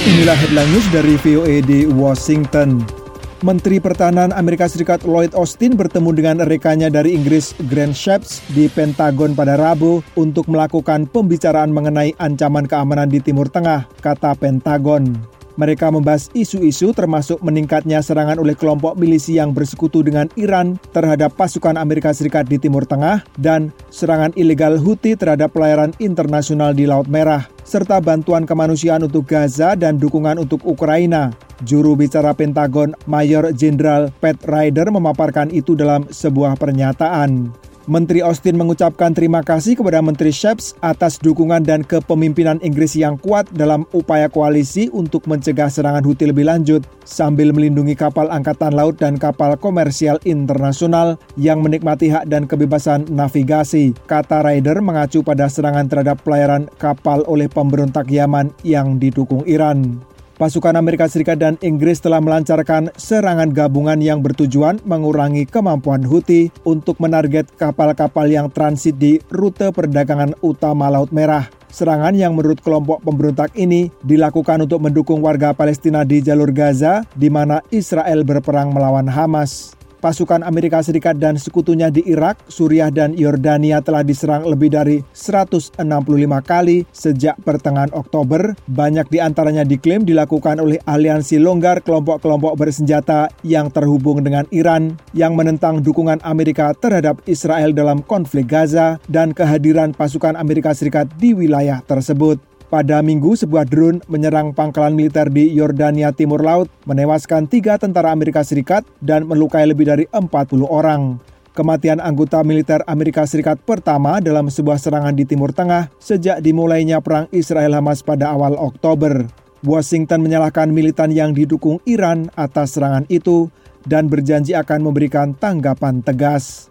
Inilah headline news dari VOA di Washington. Menteri Pertahanan Amerika Serikat Lloyd Austin bertemu dengan rekannya dari Inggris Grant Shapps di Pentagon pada Rabu untuk melakukan pembicaraan mengenai ancaman keamanan di Timur Tengah, kata Pentagon. Mereka membahas isu-isu termasuk meningkatnya serangan oleh kelompok milisi yang bersekutu dengan Iran terhadap pasukan Amerika Serikat di Timur Tengah dan serangan ilegal Houthi terhadap pelayaran internasional di Laut Merah, serta bantuan kemanusiaan untuk Gaza dan dukungan untuk Ukraina. Juru bicara Pentagon, Mayor Jenderal Pat Ryder memaparkan itu dalam sebuah pernyataan. Menteri Austin mengucapkan terima kasih kepada Menteri Shapps atas dukungan dan kepemimpinan Inggris yang kuat dalam upaya koalisi untuk mencegah serangan Houthi lebih lanjut, sambil melindungi kapal angkatan laut dan kapal komersial internasional yang menikmati hak dan kebebasan navigasi, kata Ryder mengacu pada serangan terhadap pelayaran kapal oleh pemberontak Yaman yang didukung Iran. Pasukan Amerika Serikat dan Inggris telah melancarkan serangan gabungan yang bertujuan mengurangi kemampuan Houthi untuk menarget kapal-kapal yang transit di rute perdagangan utama Laut Merah. Serangan yang menurut kelompok pemberontak ini dilakukan untuk mendukung warga Palestina di jalur Gaza, di mana Israel berperang melawan Hamas. Pasukan Amerika Serikat dan sekutunya di Irak, Suriah, dan Yordania telah diserang lebih dari 165 kali sejak pertengahan Oktober. Banyak di antaranya diklaim dilakukan oleh aliansi longgar kelompok-kelompok bersenjata yang terhubung dengan Iran, yang menentang dukungan Amerika terhadap Israel dalam konflik Gaza dan kehadiran pasukan Amerika Serikat di wilayah tersebut. Pada Minggu, sebuah drone menyerang pangkalan militer di Yordania Timur Laut, menewaskan 3 tentara Amerika Serikat dan melukai lebih dari 40 orang. Kematian anggota militer Amerika Serikat pertama dalam sebuah serangan di Timur Tengah sejak dimulainya perang Israel-Hamas pada awal Oktober. Washington menyalahkan militan yang didukung Iran atas serangan itu dan berjanji akan memberikan tanggapan tegas.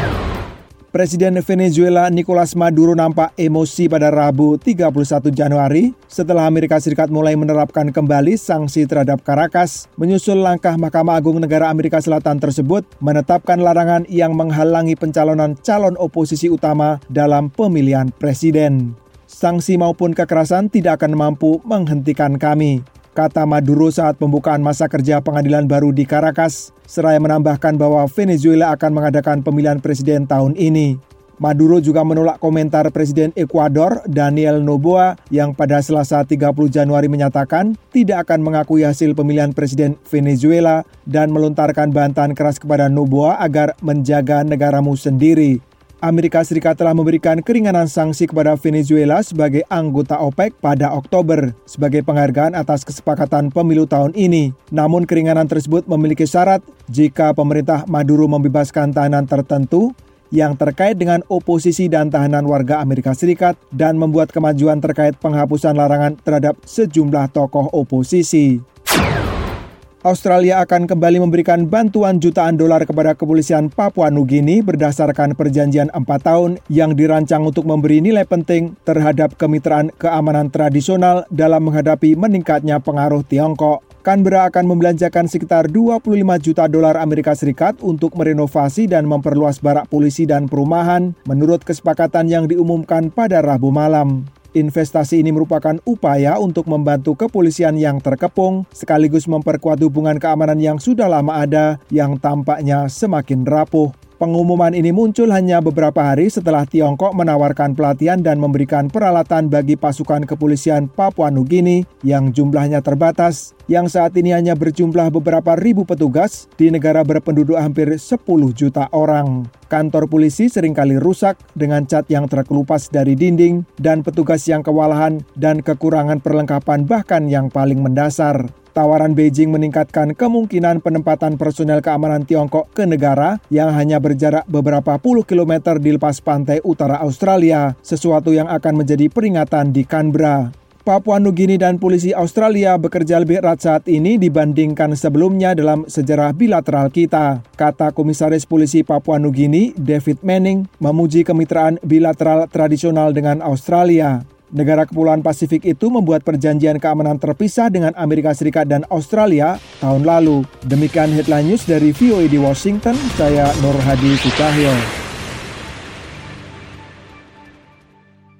Presiden Venezuela Nicolas Maduro nampak emosi pada Rabu 31 Januari setelah Amerika Serikat mulai menerapkan kembali sanksi terhadap Caracas, menyusul langkah Mahkamah Agung Negara Amerika Selatan tersebut menetapkan larangan yang menghalangi pencalonan calon oposisi utama dalam pemilihan presiden. Sanksi maupun kekerasan tidak akan mampu menghentikan kami, kata Maduro saat pembukaan masa kerja pengadilan baru di Caracas, seraya menambahkan bahwa Venezuela akan mengadakan pemilihan presiden tahun ini. Maduro juga menolak komentar Presiden Ekuador Daniel Noboa yang pada Selasa 30 Januari menyatakan tidak akan mengakui hasil pemilihan presiden Venezuela dan melontarkan bantahan keras kepada Noboa agar menjaga negaramu sendiri. Amerika Serikat telah memberikan keringanan sanksi kepada Venezuela sebagai anggota OPEC pada Oktober sebagai penghargaan atas kesepakatan pemilu tahun ini. Namun keringanan tersebut memiliki syarat jika pemerintah Maduro membebaskan tahanan tertentu yang terkait dengan oposisi dan tahanan warga Amerika Serikat dan membuat kemajuan terkait penghapusan larangan terhadap sejumlah tokoh oposisi. Australia akan kembali memberikan bantuan jutaan dolar kepada kepolisian Papua Nugini berdasarkan perjanjian 4 tahun yang dirancang untuk memberi nilai penting terhadap kemitraan keamanan tradisional dalam menghadapi meningkatnya pengaruh Tiongkok. Canberra akan membelanjakan sekitar 25 juta dolar Amerika Serikat untuk merenovasi dan memperluas barak polisi dan perumahan menurut kesepakatan yang diumumkan pada Rabu malam. Investasi ini merupakan upaya untuk membantu kepolisian yang terkepung, sekaligus memperkuat hubungan keamanan yang sudah lama ada, yang tampaknya semakin rapuh. Pengumuman ini muncul hanya beberapa hari setelah Tiongkok menawarkan pelatihan dan memberikan peralatan bagi pasukan kepolisian Papua Nugini yang jumlahnya terbatas, yang saat ini hanya berjumlah beberapa ribu petugas di negara berpenduduk hampir 10 juta orang. Kantor polisi seringkali rusak dengan cat yang terkelupas dari dinding dan petugas yang kewalahan dan kekurangan perlengkapan bahkan yang paling mendasar. Tawaran Beijing meningkatkan kemungkinan penempatan personel keamanan Tiongkok ke negara yang hanya berjarak beberapa puluh kilometer di lepas pantai utara Australia, sesuatu yang akan menjadi peringatan di Canberra. Papua Nugini dan polisi Australia bekerja lebih erat saat ini dibandingkan sebelumnya dalam sejarah bilateral kita, kata Komisaris Polisi Papua Nugini, David Manning, memuji kemitraan bilateral tradisional dengan Australia. Negara Kepulauan Pasifik itu membuat perjanjian keamanan terpisah dengan Amerika Serikat dan Australia tahun lalu. Demikian headline news dari VOA di Washington, saya Nur Hadi Sutahyo.